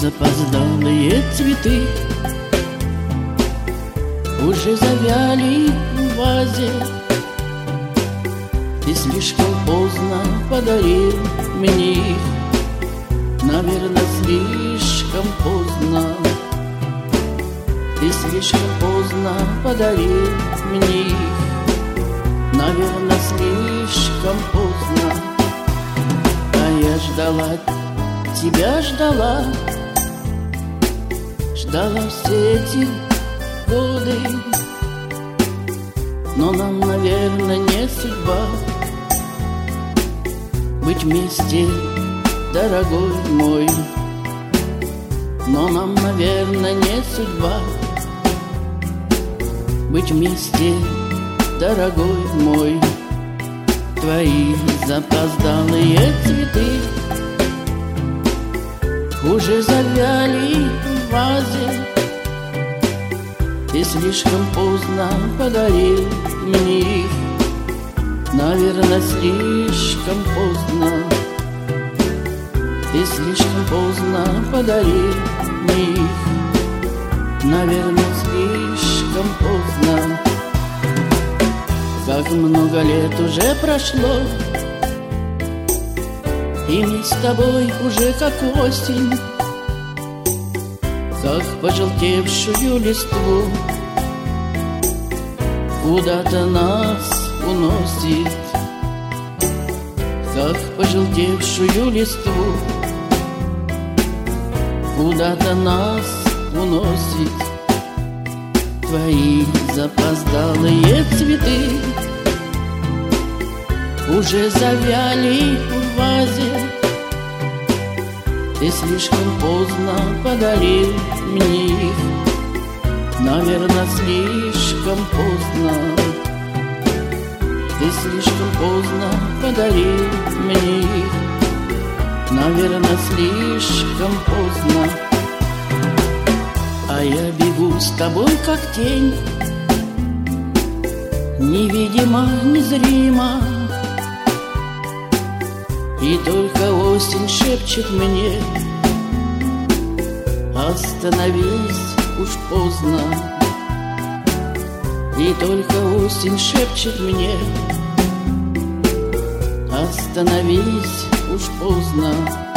запоздалые цветы уже завяли в вазе. Ты слишком поздно подарил мне их, наверное, слишком поздно. Ты слишком поздно подарил мне их, наверное, слишком поздно. А я ждала, тебя ждала, ждала все эти годы. Но нам, наверное, не судьба быть вместе, дорогой мой. Но нам, наверное, не судьба быть вместе, дорогой мой. Твои запоздалые цветы уже завяли в вазе. Ты слишком поздно подарил мне их, наверное, слишком поздно. Ты слишком поздно подарил мне их, наверное, слишком поздно. Как много лет уже прошло, и мы с тобой уже как осень, как пожелтевшую листву куда-то нас уносит, как пожелтевшую листву куда-то нас уносит. Твои запоздалые цветы уже завяли в вазе. Ты слишком поздно подарил мне их, наверное, слишком поздно. Ты слишком поздно подарил мне их, наверное, слишком поздно. А я бегу с тобой, как тень, невидимо, незримо. И только осень шепчет мне: остановись, уж поздно. И только осень шепчет мне: остановись, уж поздно.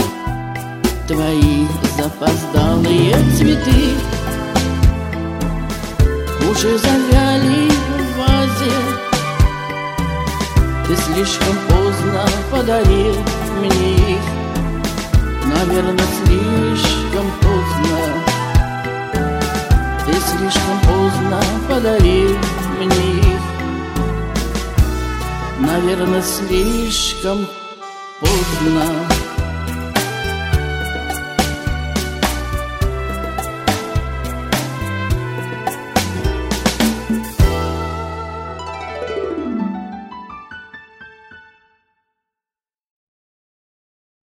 Твои запоздалые цветы уже завяли в вазе. Ты слишком поздно подарил мне их, наверное, слишком поздно. Ты слишком поздно подарил мне их, наверное, слишком поздно.